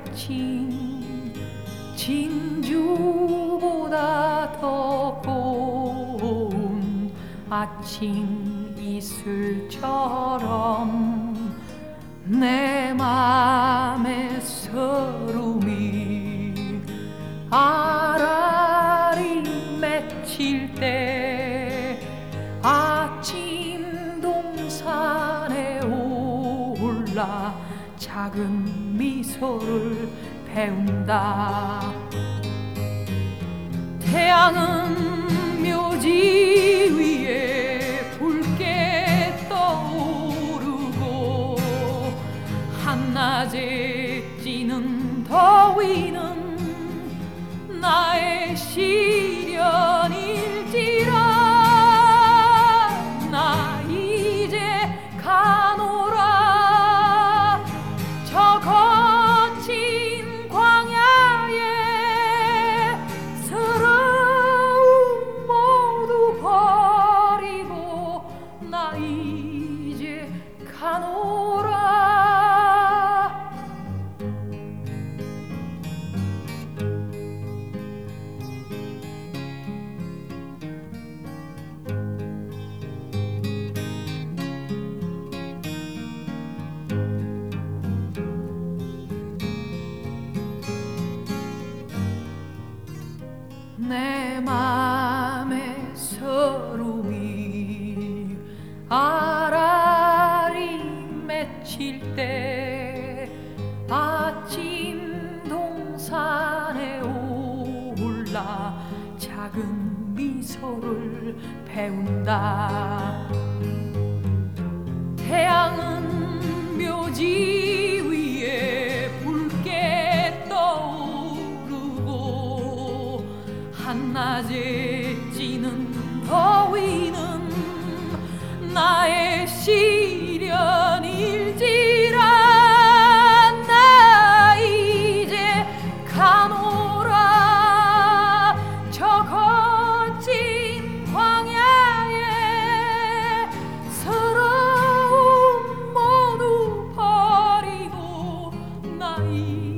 맺힌 진주보다 더 고운 아침 이슬처럼 내 맘의 서름이 아라리 맺힐 때 아침 동산에 올라 작은 미소를 배운다. 태양은 묘지 위에 붉게 떠오르고 한낮에 찌는 더위는 나의 시련일지라. 나 이제 가노라. 저 거친 광야에 서러움 모두 버리고 나 이제 가노라. 내 맘의 서름이 아라리 맺힐 때 아침 동산에 올라 작은 미소를 배운다. 태양은 묘지 위에 붉게 떠오르고 한낮에 찌는 더위는 나의 시련일지라. 나 이제 가노라. 저 거친 광야에 서러움 모두 버리고 나 이제